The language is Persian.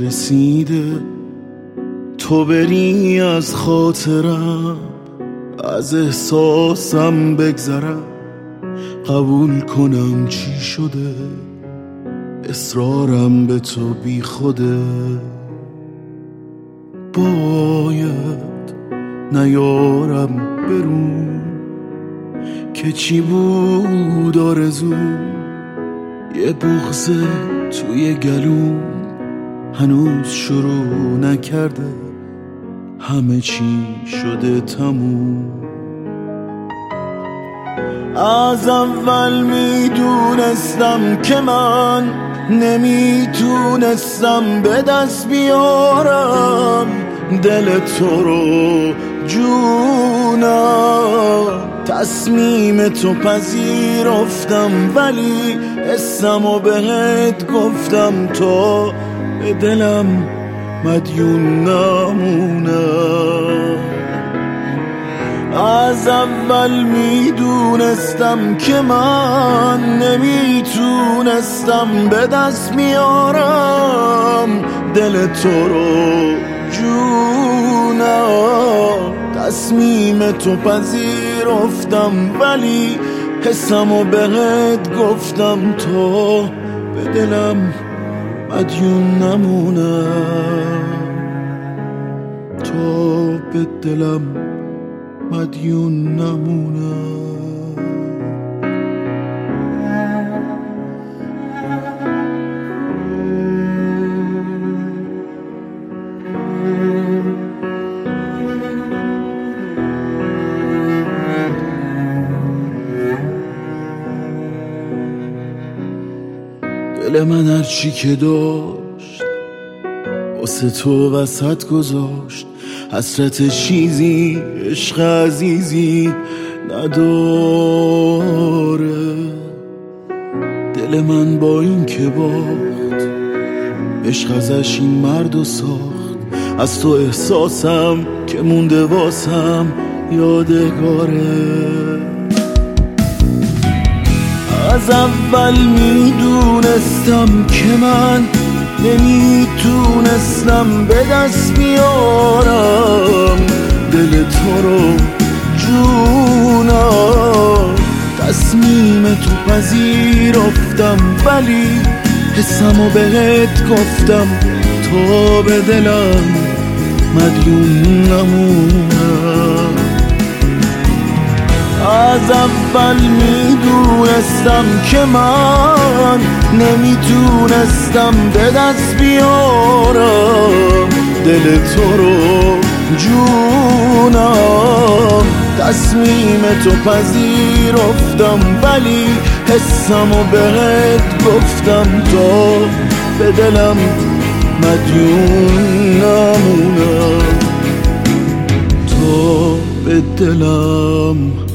رسیده تو بری از خاطرم، از احساسم بگذرم، قبول کنم چی شده، اصرارم به تو بی خوده. باید نیارم برون که چی بود آرزوم، یه بغض توی گلوم هنوز شروع نکرده، همه چی شده تموم. از اول میدونستم که من نمیتونستم به دست بیارم دل تو رو جونم. تصمیم تو پذیرفتم ولی اسمو بهت گفتم تا به دلم مدیون نمونم. از اول میدونستم که من نمیتونستم به دست میارم دل تو رو جونم. تصمیم تو پذیرفتم ولی حسمو بهت گفتم تا به دلم مدیون نمونم، تا به دلم مدیون نمونم. دل من هرچی که داشت واسه تو وسط گذاشت، حسرت چیزی عشق عزیزی نداره. دل من با این که باخت عشق ازش این مردو ساخت، از تو احساسم که مونده واسم یادگاره. از اول میدونستم که من نمیتونستم به دست بیارم دل تو رو جونم. تصمیم تو پذیرفتم ولی حسمو بهت گفتم تا به دلم مدیون نمونم. از اول میدونستم که من نمیتونستم به دست بیارم دل تو رو جونم. تصمیم تو پذیرفتم ولی حسمو بهت گفتم تا به دلم مدیون نمونم، تا به دلم